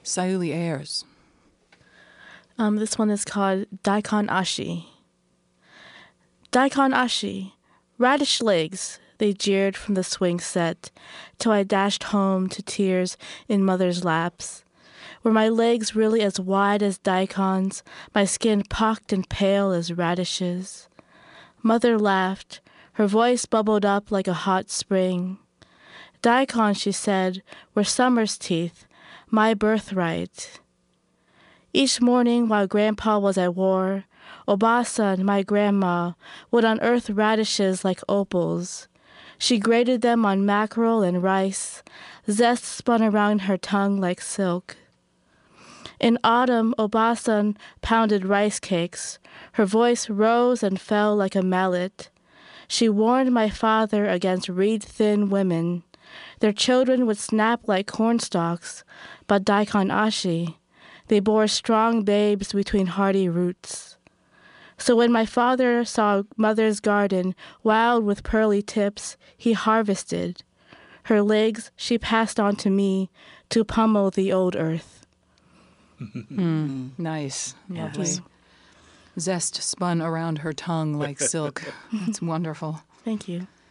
Sayuli Ayers. This one is called Daikon Ashi. Daikon Ashi, radish legs, they jeered from the swing set, till I dashed home to tears in mother's laps. Were my legs really as wide as daikons, my skin pocked and pale as radishes? Mother laughed, her voice bubbled up like a hot spring. Daikon, she said, were summer's teeth, my birthright. Each morning while Grandpa was at war, Obasa, my grandma, would unearth radishes like opals. She grated them on mackerel and rice, zest spun around her tongue like silk. In autumn, Obasan pounded rice cakes. Her voice rose and fell like a mallet. She warned my father against reed-thin women. Their children would snap like cornstalks, but daikon ashi, they bore strong babes between hardy roots. So when my father saw mother's garden wild with pearly tips, he harvested. Her legs she passed on to me to pummel the old earth. Nice. Yeah. Lovely. Zest spun around her tongue like silk. That's wonderful. Thank you.